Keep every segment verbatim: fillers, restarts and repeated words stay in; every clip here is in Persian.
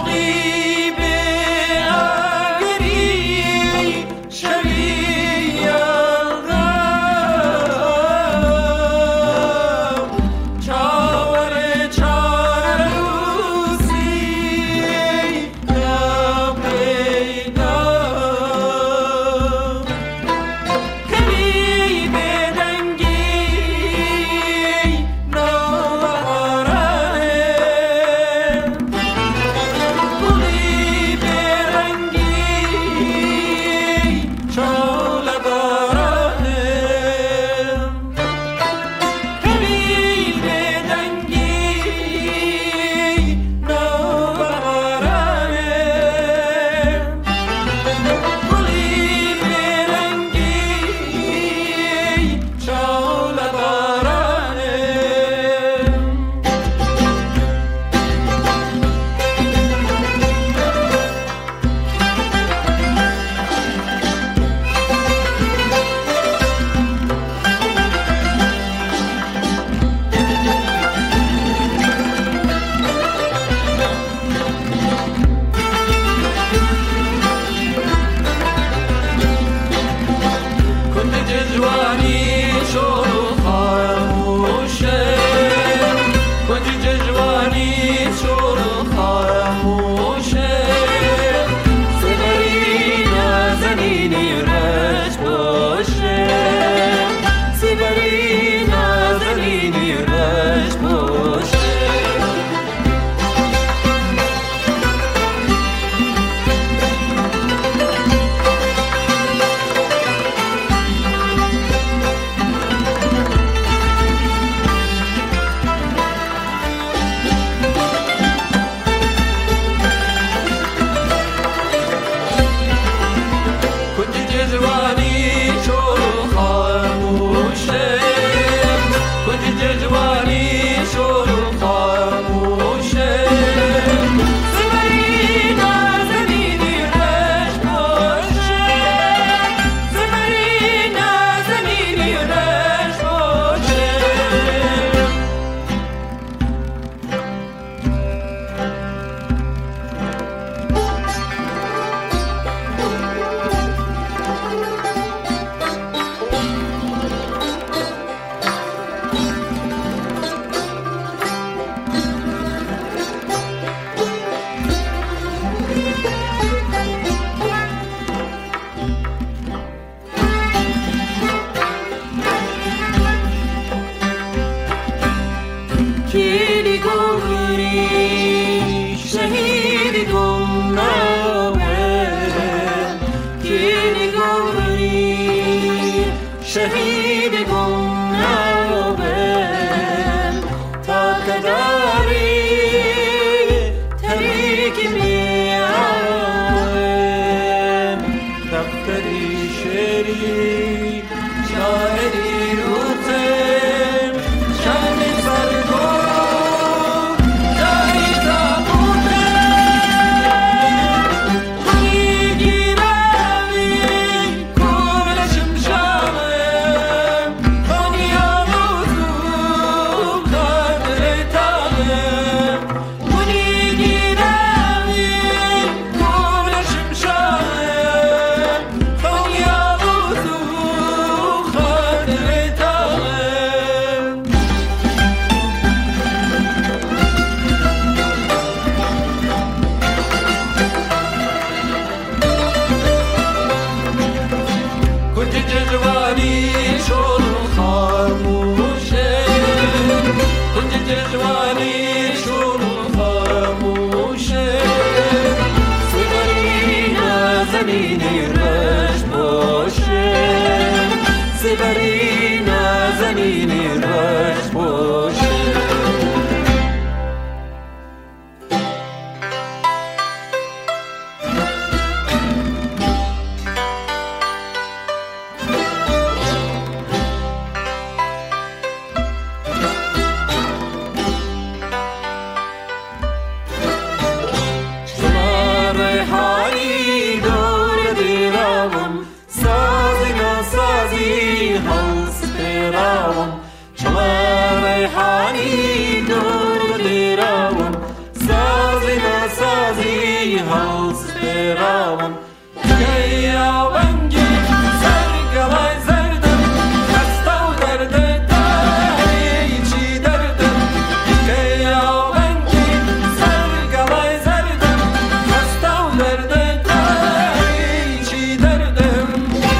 شهید گمنامم تا قدری تریک میام دفتری شعری شاعری روتم شهر سرگم جایی تابوتم میگیرمی کولشم شامم دنیا موضوع خاطر تامم میگیرمی کولشم شامم دنیا موضوع خاطر تامم کنج جوانی شور خاموشه کنج جوانی شور خاموشه سپری نازنینی رش باشه سپری نازنینی رش باشه شمار حالی دور دیرم سازی ناسازی ها سازی هست برامم که یاونگی سرگلای زردم خسته و درد داری چی دردم که یاونگی سرگلای زردم خسته و درد داری چی دردم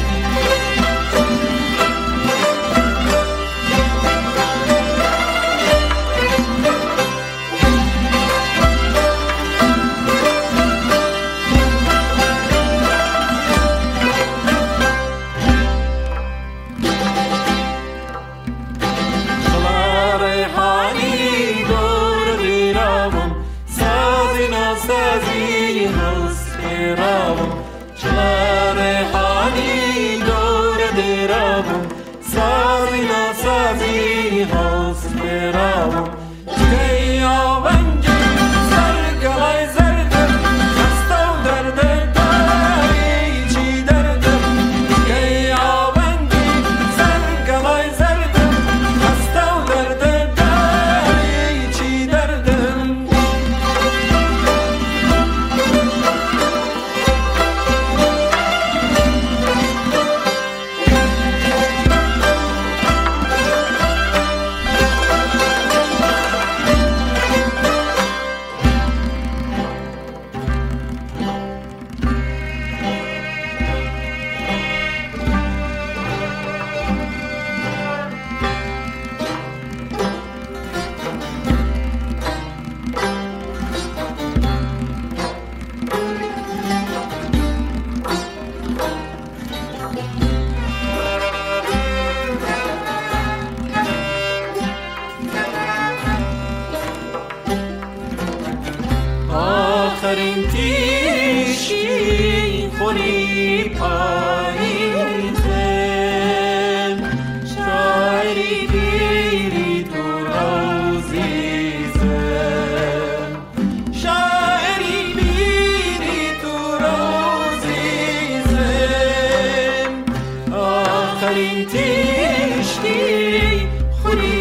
سازی هست برامم چلا ریحانی دور درامم سازی ناسازی هست برامم که یاونگی سرگلای زردم خسته و درد داری چی دردم که یاونگی سرگلای زردم خسته و درد داری چی دردم آخرین تیشی خوری پاییزم شاعری پیری تو روزیزم شاعری پیری تو روزیزم آخرین تیشی خوری